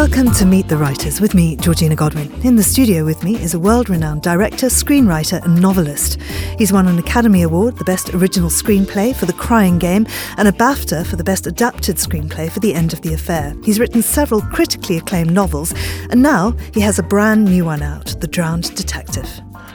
Welcome to Meet the Writers with me, Georgina Godwin. In the studio with me is a world-renowned director, screenwriter and novelist. He's won an Academy Award, the Best Original Screenplay for The Crying Game, and a BAFTA for the Best Adapted Screenplay for The End of the Affair. He's written several critically acclaimed novels, and now he has a brand new one out, The Drowned Detective.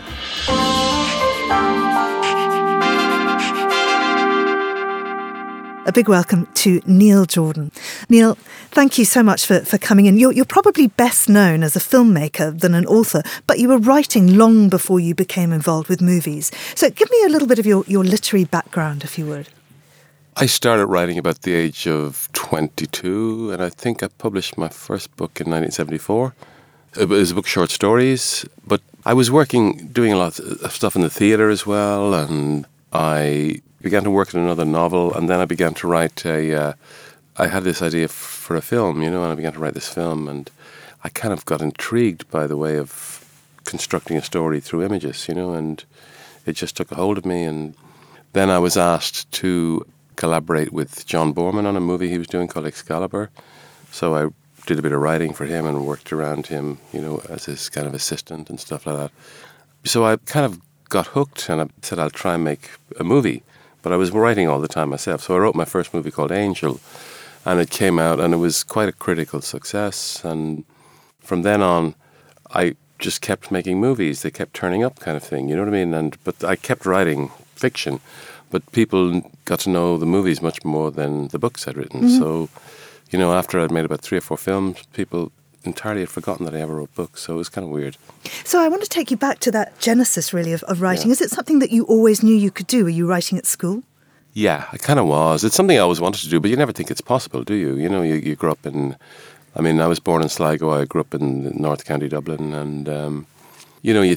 A big welcome to Neil Jordan. Neil, thank you so much for coming in. You're probably best known as a filmmaker than an author, but you were writing long before you became involved with movies. So give me a little bit of your literary background, if you would. I started writing about the age of 22, and I think I published my first book in 1974. It was a book of short stories, but I was doing a lot of stuff in the theatre as well, and I began to work on another novel, and then I began to write I had this idea for a film, and I began to write this film, and I kind of got intrigued by the way of constructing a story through images, and it just took a hold of me. And then I was asked to collaborate with John Boorman on a movie he was doing called Excalibur. So I did a bit of writing for him and worked around him, as his kind of assistant and stuff like that. So I kind of got hooked, and I said I'll try and make a movie. But I was writing all the time myself. So I wrote my first movie called Angel, and it came out, and it was quite a critical success. And from then on, I just kept making movies. They kept turning up, kind of thing, you know what I mean? But I kept writing fiction, but people got to know the movies much more than the books I'd written. Mm-hmm. So, after I'd made about 3 or 4 films, people entirely had forgotten that I ever wrote books, so it was kind of weird. So I want to take you back to that genesis, really, of writing. Yeah. Is it something that you always knew you could do? Were you writing at school? Yeah, I kind of was. It's something I always wanted to do, but you never think it's possible, do you? You grew up I was born in Sligo. I grew up in North County Dublin, and, you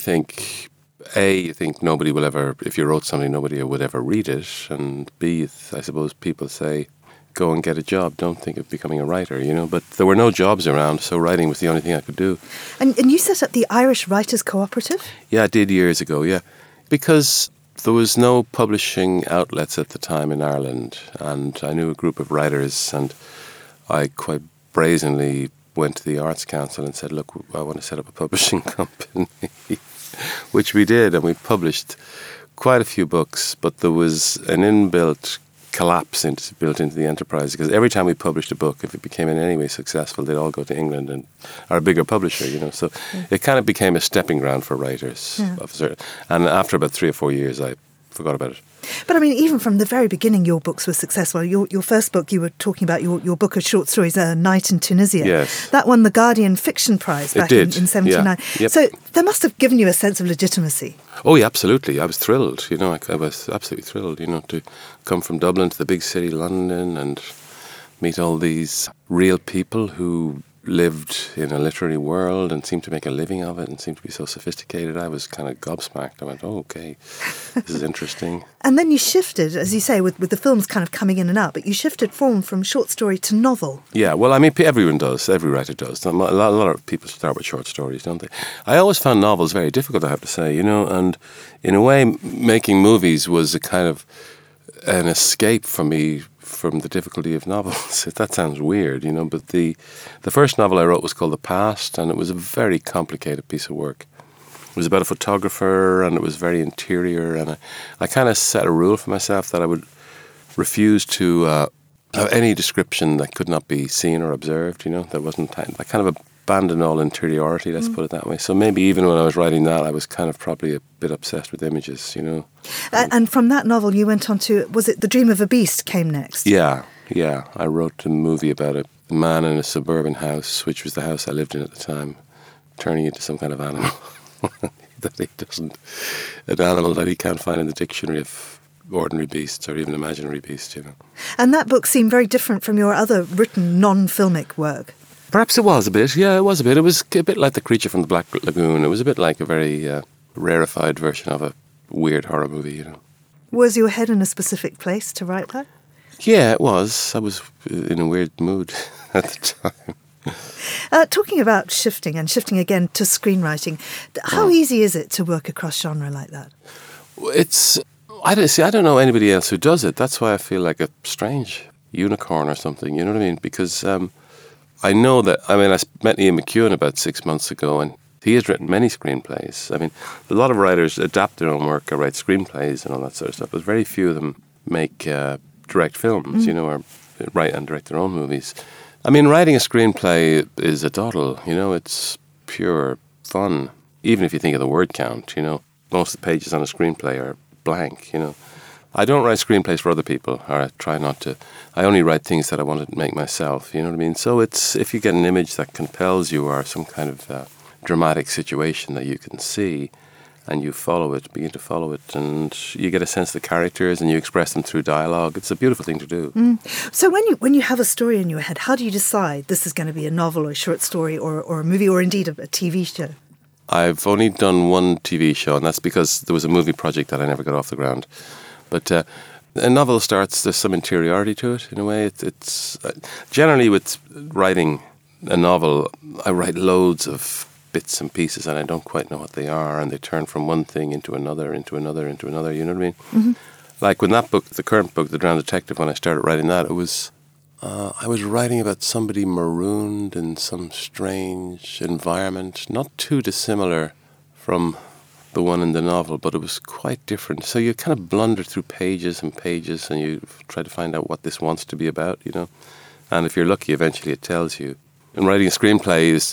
think nobody will ever, if you wrote something, nobody would ever read it, and B, I suppose people say, go and get a job, don't think of becoming a writer, But there were no jobs around, so writing was the only thing I could do. And you set up the Irish Writers Cooperative? Yeah, I did years ago, yeah. Because there was no publishing outlets at the time in Ireland, and I knew a group of writers, and I quite brazenly went to the Arts Council and said, look, I want to set up a publishing company, which we did, and we published quite a few books, but there was an inbuilt collapse built into the enterprise, because every time we published a book, if it became in any way successful, they'd all go to England and our bigger publisher, so it kind of became a stepping ground for writers. Yeah. And after about 3 or 4 years, I forgot about it. But even from the very beginning, your books were successful. Your first book, you were talking about your book of short stories, A Night in Tunisia. Yes. That won the Guardian Fiction Prize back in 1979. Yeah. Yep. So that must have given you a sense of legitimacy. Oh, yeah, absolutely. I was thrilled, I was absolutely thrilled, to come from Dublin to the big city, London, and meet all these real people who lived in a literary world and seemed to make a living of it and seemed to be so sophisticated. I was kind of gobsmacked. I went, oh, okay, this is interesting. And then you shifted, as you say, with the films kind of coming in and out, but you shifted from short story to novel. Yeah, well, everyone does. Every writer does. A lot of people start with short stories, don't they? I always found novels very difficult, I have to say, and in a way, making movies was a kind of an escape for me from the difficulty of novels. That sounds weird, but the first novel I wrote was called The Past, and it was a very complicated piece of work. It was about a photographer, and it was very interior, and I kind of set a rule for myself that I would refuse to have any description that could not be seen or observed, that wasn't, I kind of abandoned all interiority, let's put it that way. So maybe even when I was writing that, I was kind of probably a bit obsessed with images, And from that novel you went on to, was it The Dream of a Beast came next? Yeah. I wrote a movie about a man in a suburban house, which was the house I lived in at the time, turning into some kind of animal an animal that he can't find in the dictionary of ordinary beasts or even imaginary beasts, And that book seemed very different from your other written non-filmic work. Perhaps it was a bit, yeah, it was a bit. It was a bit like The Creature from the Black Lagoon. It was a bit like a very rarefied version of a weird horror movie, Was your head in a specific place to write that? Yeah, it was. I was in a weird mood at the time. Talking about shifting again to screenwriting, how easy is it to work across genre like that? I don't know anybody else who does it. That's why I feel like a strange unicorn or something, you know what I mean? Because I know that, I mean, I met Ian McEwan about 6 months ago, and he has written many screenplays. I mean, a lot of writers adapt their own work or write screenplays and all that sort of stuff, but very few of them make direct films, or write and direct their own movies. I mean, writing a screenplay is a doddle, it's pure fun. Even if you think of the word count, most of the pages on a screenplay are blank, I don't write screenplays for other people, or I try not to. I only write things that I want to make myself, you know what I mean? So it's, if you get an image that compels you or some kind of dramatic situation that you can see and you begin to follow it, and you get a sense of the characters and you express them through dialogue, it's a beautiful thing to do. So when you have a story in your head, how do you decide this is going to be a novel or a short story or a movie or indeed a TV show? I've only done one TV show, and that's because there was a movie project that I never got off the ground. But a novel starts, there's some interiority to it, in a way. It's generally with writing a novel, I write loads of bits and pieces, and I don't quite know what they are, and they turn from one thing into another, you know what I mean? Mm-hmm. Like when that book, the current book, The Drowned Detective, when I started writing that, it was, I was writing about somebody marooned in some strange environment, not too dissimilar from the one in the novel, but it was quite different. So you kind of blunder through pages and pages, and you try to find out what this wants to be about, And if you're lucky, eventually it tells you. And writing a screenplay is,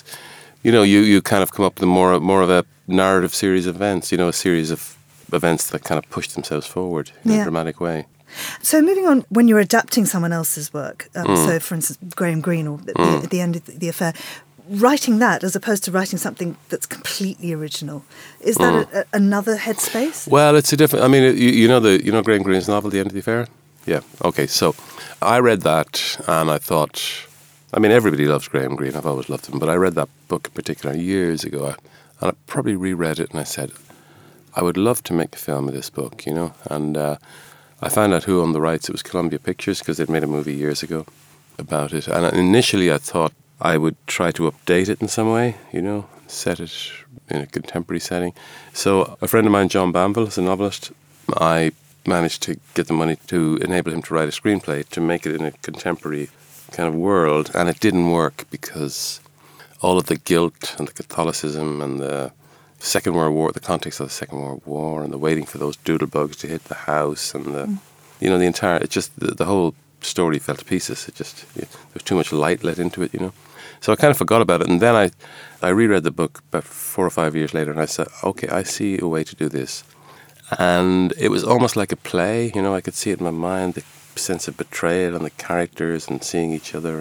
you kind of come up with more of a narrative series of events, a series of events that kind of push themselves forward in a dramatic way. So moving on, when you're adapting someone else's work, so for instance, Graham Greene or at the end of The Affair, writing that as opposed to writing something that's completely original, is that another headspace? Well, it's a different. I mean, you know Graham Greene's novel, The End of the Affair. Yeah. Okay. So I read that and I thought, I mean, everybody loves Graham Greene. I've always loved him, but I read that book in particular years ago, and I probably reread it and I said, I would love to make a film of this book, And I found out who owned the rights. It was Columbia Pictures, because they'd made a movie years ago about it. And initially I thought I would try to update it in some way, set it in a contemporary setting. So a friend of mine, John Banville, is a novelist. I managed to get the money to enable him to write a screenplay to make it in a contemporary kind of world. And it didn't work because all of the guilt and the Catholicism and the Second World War, the context of the Second World War, and the waiting for those doodlebugs to hit the house, and the entire, it just, the whole story fell to pieces. It just, there was too much light let into it, So I kind of forgot about it, and then I reread the book about 4 or 5 years later, and I said, okay, I see a way to do this. And it was almost like a play, I could see it in my mind, the sense of betrayal and the characters and seeing each other,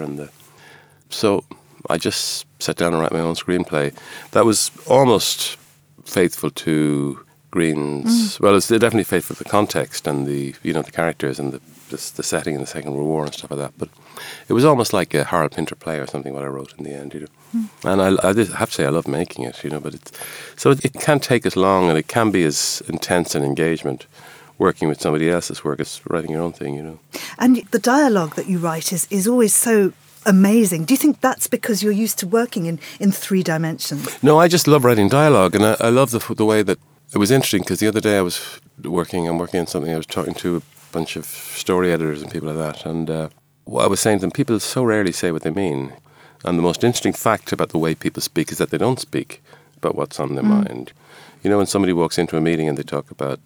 so I just sat down and wrote my own screenplay. That was almost faithful to Greene's. Well, it's definitely faithful to the context and the characters and the setting in the Second World War and stuff like that. But it was almost like a Harold Pinter play or something. What I wrote in the end, And I did have to say I love making it, But it can take as long, and it can be as intense an engagement working with somebody else's work as writing your own thing, And the dialogue that you write is always so amazing. Do you think that's because you're used to working in 3 dimensions? No, I just love writing dialogue, and I love the way that it was interesting, because the other day I'm working on something. I was talking to a bunch of story editors and people like that, and what I was saying to them, people so rarely say what they mean, and the most interesting fact about the way people speak is that they don't speak about what's on their mind. When somebody walks into a meeting and they talk about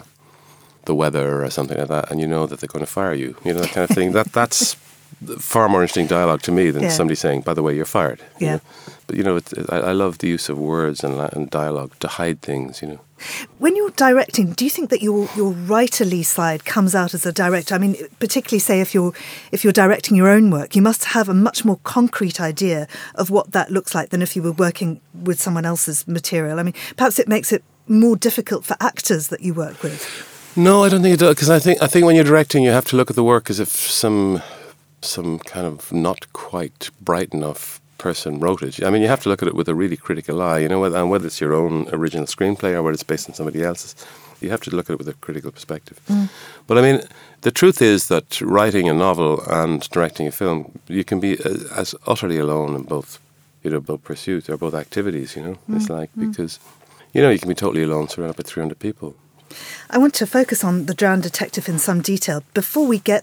the weather or something like that, and you know that they're going to fire you, that kind of thing. That's far more interesting dialogue to me than somebody saying, by the way, you're fired. Yeah. But, I love the use of words and dialogue to hide things, When you're directing, do you think that your writerly side comes out as a director? I mean, particularly, say, if you're directing your own work, you must have a much more concrete idea of what that looks like than if you were working with someone else's material. I mean, perhaps it makes it more difficult for actors that you work with. No, I don't think it does, because I think when you're directing, you have to look at the work as if some kind of not quite bright enough person wrote it. I mean, you have to look at it with a really critical eye, and whether it's your own original screenplay or whether it's based on somebody else's, you have to look at it with a critical perspective. But I mean, the truth is that writing a novel and directing a film, you can be as utterly alone in both pursuits or both activities, It's like, because, you can be totally alone surrounded by 300 people. I want to focus on The Drowned Detective in some detail. Before we get there,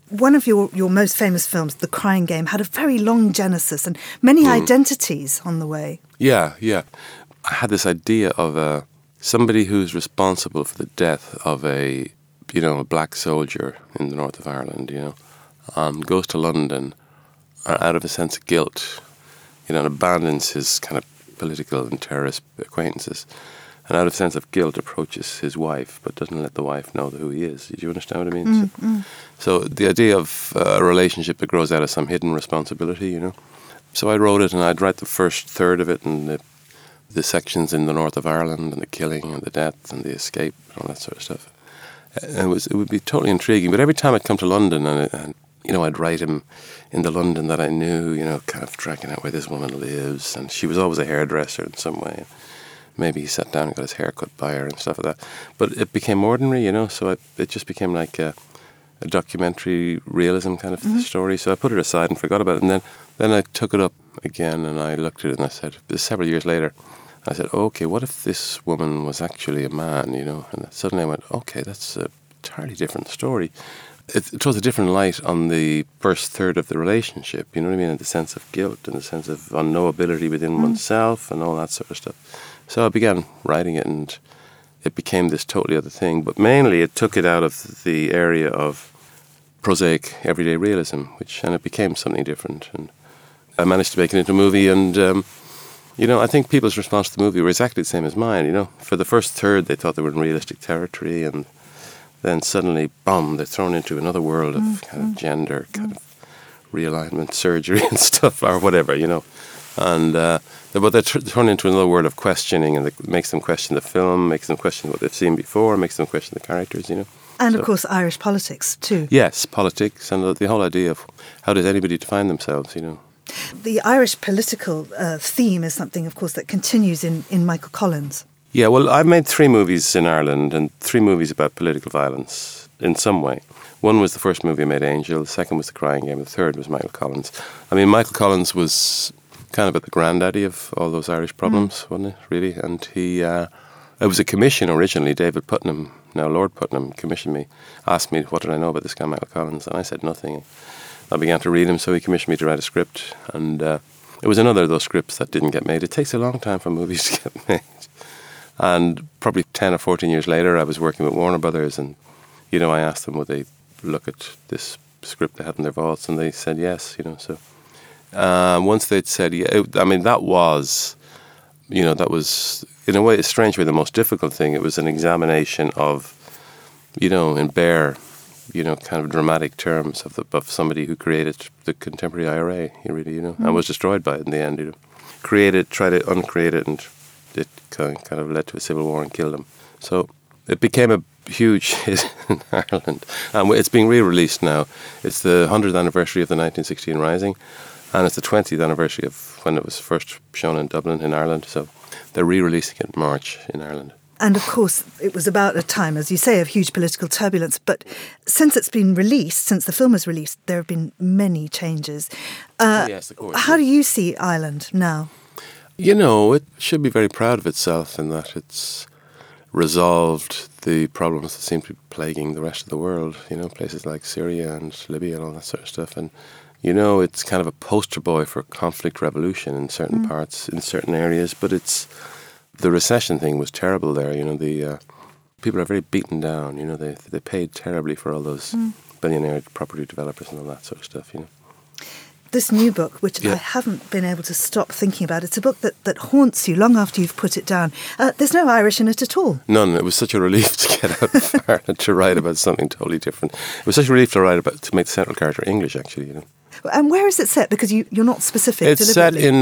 One of your most famous films, The Crying Game, had a very long genesis and many identities on the way. Yeah. I had this idea of somebody who's responsible for the death of a black soldier in the north of Ireland, and goes to London out of a sense of guilt, and abandons his kind of political and terrorist acquaintances, and out of a sense of guilt approaches his wife, but doesn't let the wife know who he is. Do you understand what I mean? So the idea of a relationship that grows out of some hidden responsibility, So I wrote it, and I'd write the first third of it, and the sections in the north of Ireland, and the killing, and the death, and the escape, and all that sort of stuff. And it would be totally intriguing. But every time I'd come to London, and I'd write him in the London that I knew, kind of tracking out where this woman lives, and she was always a hairdresser in some way. Maybe he sat down and got his hair cut by her and stuff like that. But it became ordinary, so it just became like a documentary realism kind of story. So I put it aside and forgot about it. And then I took it up again, and I looked at it, and I said, several years later, I said, okay, what if this woman was actually a man, And suddenly I went, okay, that's a entirely different story. It throws a different light on the first third of the relationship, you know what I mean, in the sense of guilt and the sense of unknowability within oneself and all that sort of stuff. So I began writing it, and it became this totally other thing. But mainly it took it out of the area of prosaic everyday realism, and it became something different. And I managed to make it into a movie, and I think people's response to the movie were exactly the same as mine, For the first third, they thought they were in realistic territory, and then suddenly, boom, they're thrown into another world of kind of gender, kind of realignment surgery and stuff, or whatever, And but they're thrown into another world of questioning, and it makes them question the film, makes them question what they've seen before, makes them question the characters, And, of course, Irish politics, too. Yes, politics, and the whole idea of how does anybody define themselves, The Irish political theme is something, of course, that continues in Michael Collins. Yeah, well, I've made 3 movies in Ireland, and 3 movies about political violence in some way. One was the first movie I made, Angel. The second was The Crying Game. The third was Michael Collins. I mean, Michael Collins was kind of at the granddaddy of all those Irish problems, wasn't it, really? And it was a commission originally. David Putnam, now Lord Putnam, commissioned me, asked me what did I know about this guy, Michael Collins, and I said nothing. I began to read him, so he commissioned me to write a script, and it was another of those scripts that didn't get made. It takes a long time for movies to get made. And probably 10 or 14 years later, I was working with Warner Brothers, and, I asked them would they look at this script they had in their vaults, and they said yes, So once they'd said, yeah, that was, in a way, a strange way, the most difficult thing. It was an examination of, in bare, kind of dramatic terms of somebody who created the contemporary IRA, and was destroyed by it in the end, Created, tried to uncreate it, and it kind of led to a civil war and killed him. So it became a huge hit in Ireland. And it's being re-released now. It's the 100th anniversary of the 1916 Rising, and it's the 20th anniversary of when it was first shown in Dublin in Ireland. So they're re-releasing it in March in Ireland. And, of course, it was about a time, as you say, of huge political turbulence. But since it's been released, since the film was released, there have been many changes. Yes, of course. How do you see Ireland now? It should be very proud of itself in that it's resolved the problems that seem to be plaguing the rest of the world, places like Syria and Libya and all that sort of stuff. And, it's kind of a poster boy for conflict revolution in certain parts, in certain areas. But the recession thing was terrible there. The people are very beaten down. They paid terribly for all those billionaire property developers and all that sort of stuff, This new book, which I haven't been able to stop thinking about, it's a book that haunts you long after you've put it down. There's no Irish in it at all. None. It was such a relief to get out of Ireland to write about something totally different. It was such a relief to make the central character English, actually. And where is it set? Because you're not specific. It's set in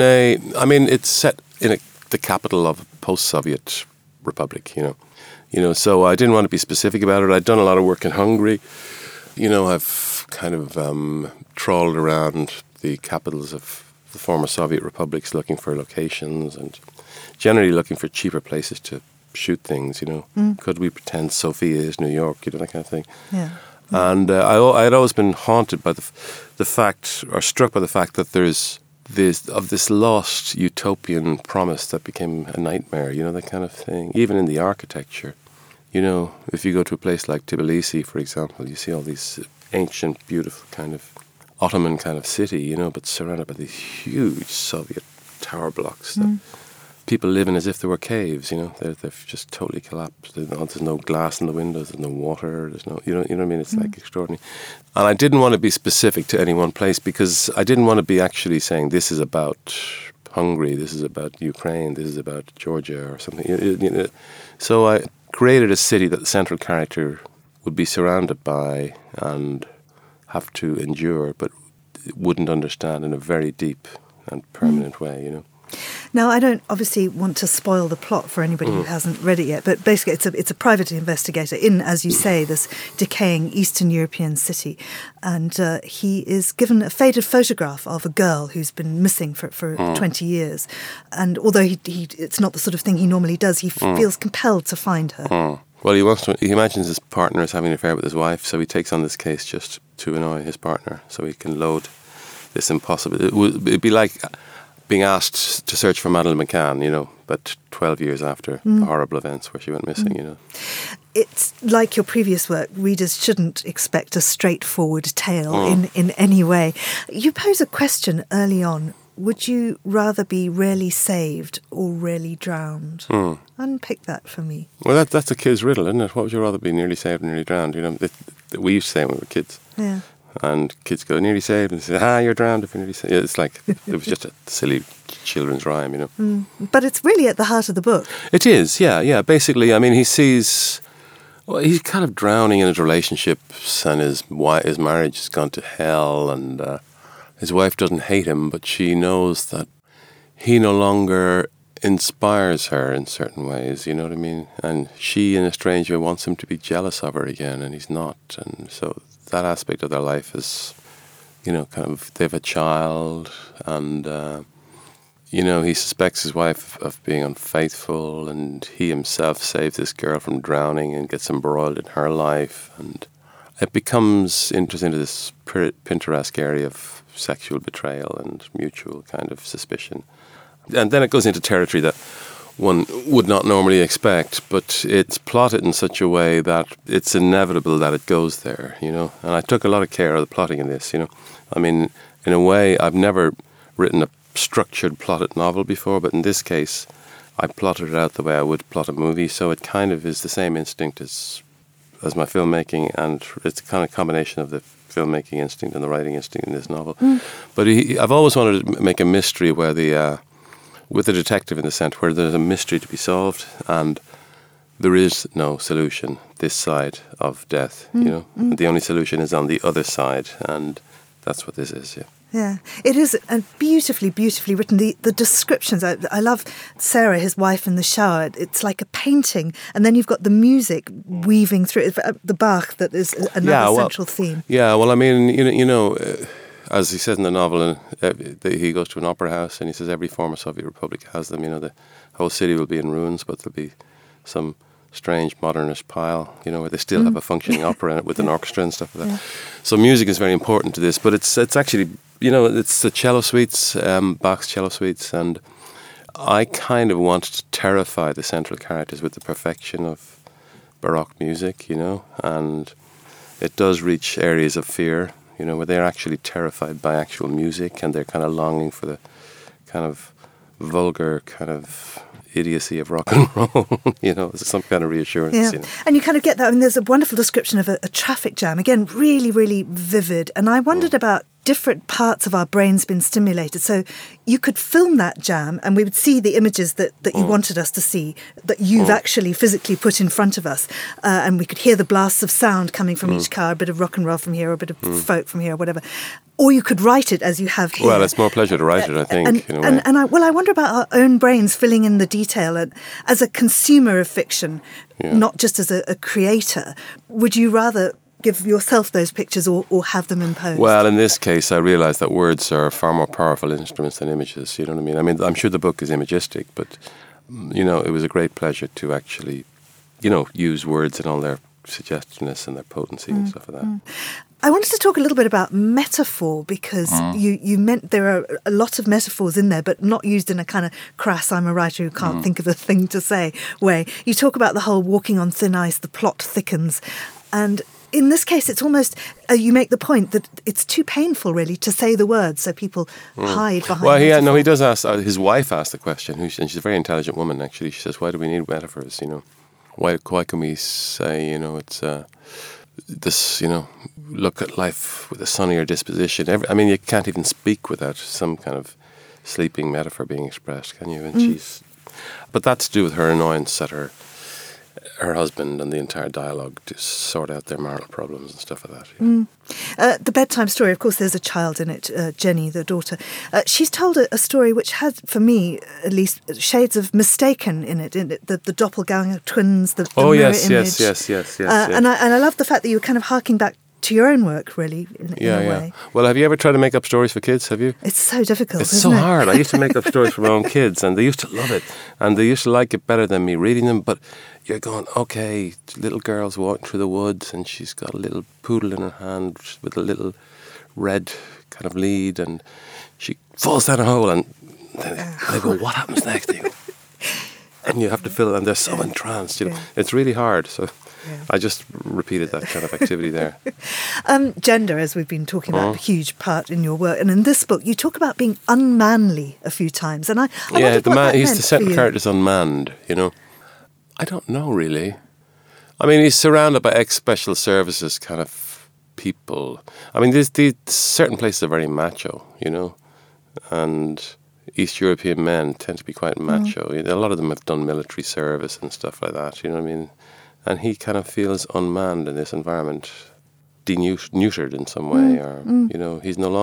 the capital of a post-Soviet republic. So I didn't want to be specific about it. I'd done a lot of work in Hungary. I've kind of trawled around the capitals of the former Soviet republics looking for locations and generally looking for cheaper places to shoot things, Could we pretend Sofia is New York, that kind of thing. Yeah. And I had always been haunted by the fact, or struck by the fact that there's this lost utopian promise that became a nightmare, that kind of thing, even in the architecture. If you go to a place like Tbilisi, for example, you see all these ancient, beautiful kind of Ottoman kind of city, you know, but surrounded by these huge Soviet tower blocks that people living as if they were caves, you know. They've just totally collapsed. There's no glass in the windows, there's no water, there's no, you know what I mean? It's like extraordinary. And I didn't want to be specific to any one place because I didn't want to be actually saying this is about Hungary, this is about Ukraine, this is about Georgia or something. You know. So I created a city that the central character would be surrounded by and have to endure, but wouldn't understand in a very deep and permanent way, you know. Now, I don't obviously want to spoil the plot for anybody who hasn't read it yet, but basically it's a private investigator in, as you say, this decaying Eastern European city. And he is given a faded photograph of a girl who's been missing for 20 years. And although he it's not the sort of thing he normally does, he feels compelled to find her. Well, he imagines his partner is having an affair with his wife, so he takes on this case just to annoy his partner, so he can load this impossible... It'd be like being asked to search for Madeleine McCann, you know, but 12 years after the horrible events where she went missing, you know. It's like your previous work, readers shouldn't expect a straightforward tale in any way. You pose a question early on. Would you rather be rarely saved or rarely drowned? Unpick that for me. Well, that's a kid's riddle, isn't it? What would you rather be, nearly saved or nearly drowned? You know, we used to say when we were kids. Yeah. And kids go, nearly saved, and say, you're drowned if you're nearly saved. It's like, it was just a silly children's rhyme, you know. But it's really at the heart of the book. It is, yeah. Basically, I mean, he sees... Well, he's kind of drowning in his relationships, and his marriage has gone to hell, and his wife doesn't hate him, but she knows that he no longer inspires her in certain ways, you know what I mean? And she, in a strange way, wants him to be jealous of her again, and he's not. And so that aspect of their life is, you know, kind of, they have a child, and, you know, he suspects his wife of being unfaithful, and he himself saves this girl from drowning and gets embroiled in her life, and it becomes interesting to this Pinteresque area of sexual betrayal and mutual kind of suspicion. And then it goes into territory that one would not normally expect, but it's plotted in such a way that it's inevitable that it goes there, you know. And I took a lot of care of the plotting in this, you know. I mean, in a way, I've never written a structured plotted novel before, but in this case, I plotted it out the way I would plot a movie, so it kind of is the same instinct as my filmmaking, and it's a kind of combination of the filmmaking instinct and the writing instinct in this novel. But I've always wanted to make a mystery where with the detective in the sense where there's a mystery to be solved and there is no solution this side of death, you know. And the only solution is on the other side, and that's what this is, yeah. Yeah, it is beautifully, beautifully written. The descriptions, I love Sarah, his wife, in the shower. It's like a painting, and then you've got the music weaving through it, the Bach that is another central theme. Yeah, well, I mean, you know, as he says in the novel, he goes to an opera house and he says every former Soviet republic has them. You know, the whole city will be in ruins, but there'll be some strange modernist pile, you know, where they still have a functioning opera in it with an orchestra and stuff like that. Yeah. So music is very important to this, but it's actually, you know, it's the cello suites, Bach's cello suites, and I kind of wanted to terrify the central characters with the perfection of Baroque music, you know, and it does reach areas of fear, you know, where they're actually terrified by actual music, and they're kind of longing for the kind of vulgar kind of idiocy of rock and roll, you know, some kind of reassurance. Yeah. You know. And you kind of get that. I mean, there's a wonderful description of a traffic jam, again, really, really vivid. And I wondered about different parts of our brains being stimulated. So you could film that jam and we would see the images that you wanted us to see, that you've actually physically put in front of us. And we could hear the blasts of sound coming from each car, a bit of rock and roll from here, a bit of folk from here, or whatever. Or you could write it as you have here. Well, it's more pleasure to write it, I think. I wonder about our own brains filling in the detail. And as a consumer of fiction, not just as a creator, would you rather give yourself those pictures or have them imposed? Well, in this case, I realise that words are far more powerful instruments than images, you know what I mean? I mean, I'm sure the book is imagistic, but, you know, it was a great pleasure to actually, you know, use words in all their suggestiveness and their potency and stuff like that. I wanted to talk a little bit about metaphor, because you meant there are a lot of metaphors in there, but not used in a kind of crass, I'm a writer who can't think of a thing to say way. You talk about the whole walking on thin ice, the plot thickens, and in this case, it's almost, you make the point that it's too painful, really, to say the words, so people hide behind Well, metaphor. he does ask, his wife asked the question, and she's a very intelligent woman, actually. She says, why do we need metaphors, Why can we say, it's this, look at life with a sunnier disposition? You can't even speak without some kind of sleeping metaphor being expressed, can you? And but that's to do with her annoyance at her husband and the entire dialogue to sort out their marital problems and stuff like that. The bedtime story, of course, there's a child in it, Jenny, the daughter. She's told a story which has, for me at least, shades of Mistaken in it, the doppelganger twins, the mirror image. Yes. And I love the fact that you're kind of harking back to your own work, really, in a way. Well, have you ever tried to make up stories for kids, have you? It's so difficult, It's isn't so it? hard. I used to make up stories for my own kids, and they used to love it, and they used to like it better than me reading them, but you're going, okay, little girl's walking through the woods, and she's got a little poodle in her hand with a little red kind of lead, and she falls down a hole, and they go, what happens next? And you have to fill it, and they're so entranced. It's really hard, so... Yeah. I just repeated that kind of activity there. Gender, as we've been talking about, a huge part in your work. And in this book, you talk about being unmanly a few times. And I wondered what that he's meant the central for you. character's unmanned, I don't know, really. He's surrounded by ex-special services kind of people. These certain places are very macho, and East European men tend to be quite macho. A lot of them have done military service and stuff like that, And he kind of feels unmanned in this environment, neutered in some way, or he's no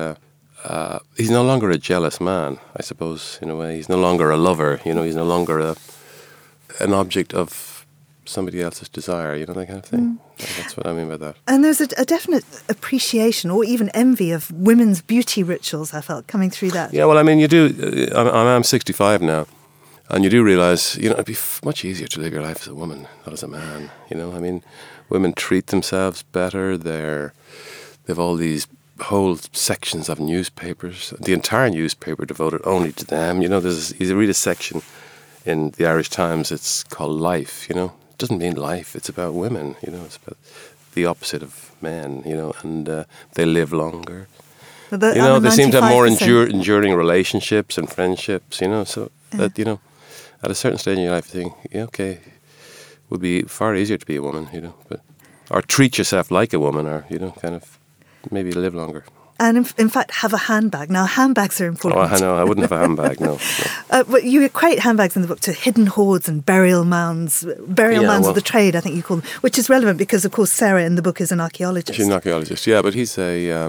longer a jealous man, I suppose, in a way. He's no longer a lover, he's no longer an object of somebody else's desire, that kind of thing. That's what I mean by that. And there's a definite appreciation or even envy of women's beauty rituals, I felt, coming through that. Yeah, well, you do. I'm 65 now. And you do realise, it'd be much easier to live your life as a woman, not as a man. Women treat themselves better. They've all these whole sections of newspapers, the entire newspaper devoted only to them. You read a section in the Irish Times. It's called Life. It doesn't mean life. It's about women. It's about the opposite of men. And they live longer. They seem to have more enduring relationships and friendships. So that at a certain stage in your life, you think, it would be far easier to be a woman, or treat yourself like a woman, or, kind of maybe live longer. And in fact, have a handbag. Now, handbags are important. Oh, I know. I wouldn't have a handbag, no. But you equate handbags in the book to hidden hoards and burial mounds of the trade, I think you call them, which is relevant because, of course, Sarah in the book is an archaeologist. She's an archaeologist, yeah, but he's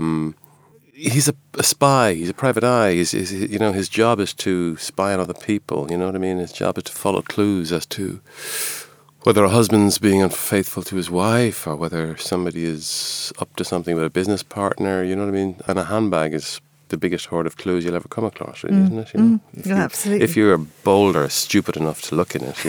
he's a spy. He's a private eye. His job is to spy on other people. You know what I mean? His job is to follow clues as to whether a husband's being unfaithful to his wife or whether somebody is up to something with a business partner. You know what I mean? And a handbag is the biggest hoard of clues you'll ever come across, really, isn't it? Absolutely. If you're bold or stupid enough to look in it,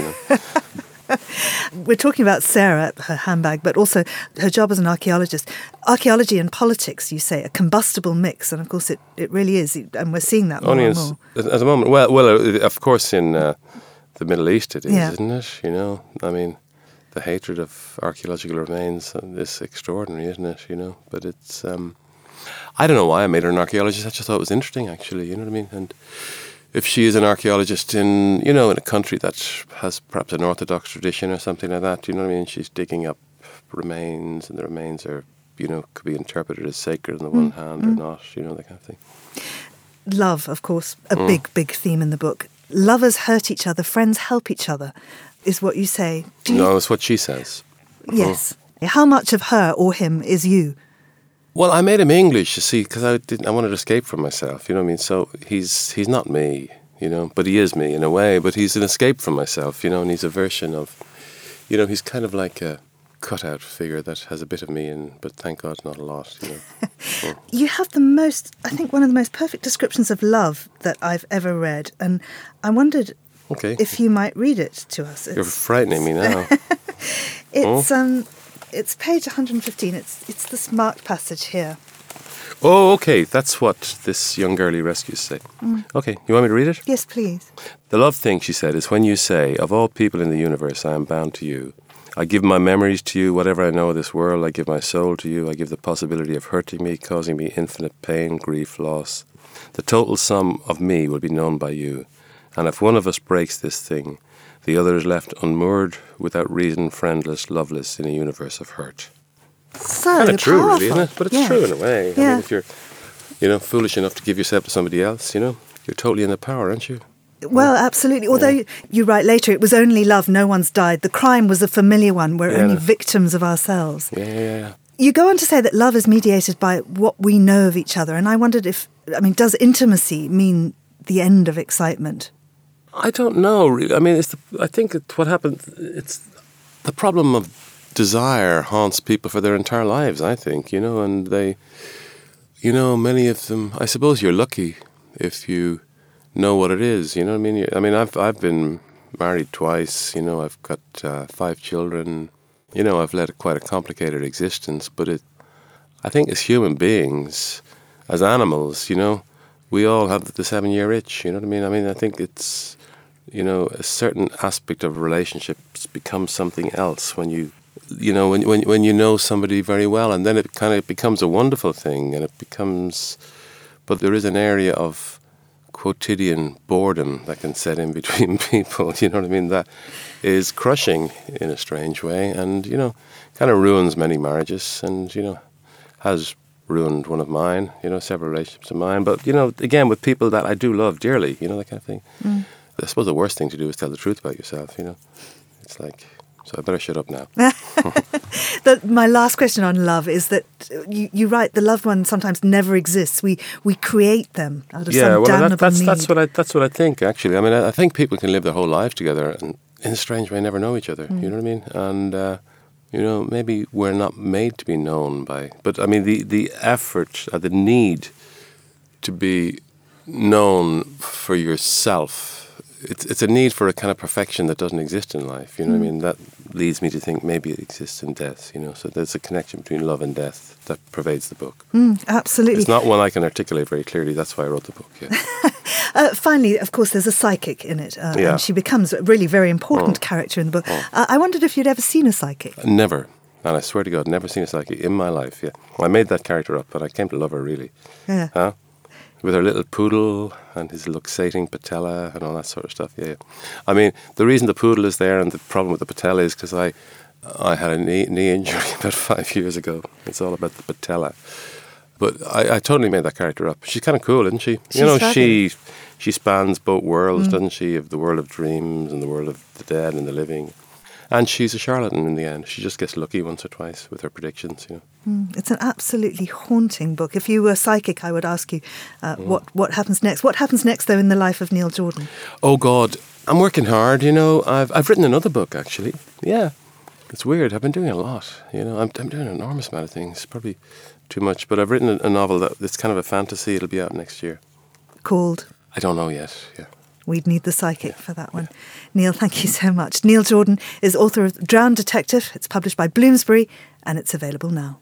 We're talking about Sarah, her handbag, but also her job as an archaeologist. Archaeology and politics, you say, a combustible mix, and of course it really is, and we're seeing that more and more. At the moment, well, of course in the Middle East it is, isn't it? The hatred of archaeological remains is extraordinary, isn't it? But it's, I don't know why I made her an archaeologist. I just thought it was interesting, actually, you know what I mean? And if she is an archaeologist in a country that has perhaps an Orthodox tradition or something like that, you know what I mean? She's digging up remains, and the remains are, could be interpreted as sacred on the one hand or not, that kind of thing. Love, of course, a big, big theme in the book. Lovers hurt each other, friends help each other, is what you say. No, it's what she says. Yes. How much of her or him is you? Well, I made him English, you see, because I wanted to escape from myself, you know what I mean? So he's not me, but he is me in a way, but he's an escape from myself, and he's a version of, he's kind of like a cutout figure that has a bit of me in, but thank God not a lot, You have one of the most perfect descriptions of love that I've ever read, and I wondered if you might read it to us. You're frightening me now. It's page 115. It's this marked passage here. Oh, okay. That's what this young girlie rescues say. Okay, you want me to read it? Yes, please. The love thing, she said, is when you say, of all people in the universe, I am bound to you. I give my memories to you, whatever I know of this world, I give my soul to you, I give the possibility of hurting me, causing me infinite pain, grief, loss. The total sum of me will be known by you, and if one of us breaks this thing, the other is left unmoored, without reason, friendless, loveless, in a universe of hurt. So kind of true, powerful. really, isn't it? But it's true in a way. I mean, if you're, foolish enough to give yourself to somebody else, you're totally in the power, aren't you? Well, absolutely. Although you write later, it was only love, no one's died. The crime was a familiar one. We're only victims of ourselves. Yeah. You go on to say that love is mediated by what we know of each other. And I wondered does intimacy mean the end of excitement? I don't know, really. I mean, I think what happens, it's the problem of desire haunts people for their entire lives, I think, and they, many of them, I suppose you're lucky if you know what it is, you know what I mean? I've been married twice, I've got 5 children, I've led quite a complicated existence, but I think as human beings, as animals, we all have the 7-year itch, you know what I mean? I mean, I think it's, a certain aspect of relationships becomes something else when when you know somebody very well, and then it kind of becomes a wonderful thing, and it becomes, but there is an area of quotidian boredom that can set in between people, you know what I mean, that is crushing in a strange way, and, kind of ruins many marriages, and, has ruined one of mine, several relationships of mine, but, again, with people that I do love dearly, that kind of thing. I suppose the worst thing to do is tell the truth about yourself, It's like, so I better shut up now. My last question on love is that you write the loved one sometimes never exists. We create them out of some damnable need. That's what I think, actually. I mean, I think people can live their whole life together and in a strange way never know each other, you know what I mean? And, maybe we're not made to be known by, but I mean, the effort, the need to be known for yourself, it's a need for a kind of perfection that doesn't exist in life, you know what I mean? That leads me to think maybe it exists in death, so there's a connection between love and death that pervades the book. Absolutely. It's not one I can articulate very clearly, that's why I wrote the book, Finally, of course, there's a psychic in it, and she becomes a really very important character in the book. I wondered if you'd ever seen a psychic. Never, and I swear to God, never seen a psychic in my life, I made that character up, and I came to love her, really. Yeah. Huh? With her little poodle and his luxating patella and all that sort of stuff, I mean, the reason the poodle is there and the problem with the patella is because I had a knee injury about 5 years ago. It's all about the patella. But I totally made that character up. She's kind of cool, isn't she? She spans both worlds, doesn't she? Of the world of dreams and the world of the dead and the living. And she's a charlatan in the end. She just gets lucky once or twice with her predictions, It's an absolutely haunting book. If you were psychic, I would ask you, what happens next? What happens next, though, in the life of Neil Jordan? Oh, God. I'm working hard, I've written another book, actually. Yeah. It's weird. I've been doing a lot, I'm doing an enormous amount of things. Probably too much. But I've written a novel that's kind of a fantasy. It'll be out next year. Called? I don't know yet, We'd need the psychic for that one. Neil, thank you so much. Neil Jordan is author of Drowned Detective. It's published by Bloomsbury and it's available now.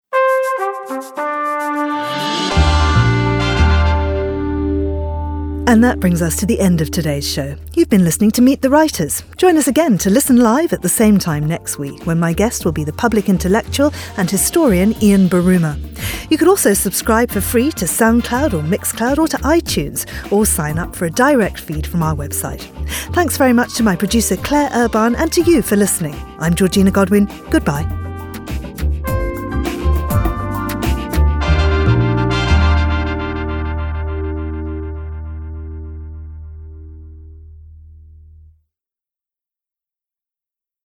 And that brings us to the end of today's show. You've been listening to Meet the Writers. Join us again to listen live at the same time next week when my guest will be the public intellectual and historian Ian Baruma. You could also subscribe for free to SoundCloud or Mixcloud or to iTunes, or sign up for a direct feed from our website. Thanks very much to my producer Claire Urban and to you for listening. I'm Georgina Godwin. Goodbye.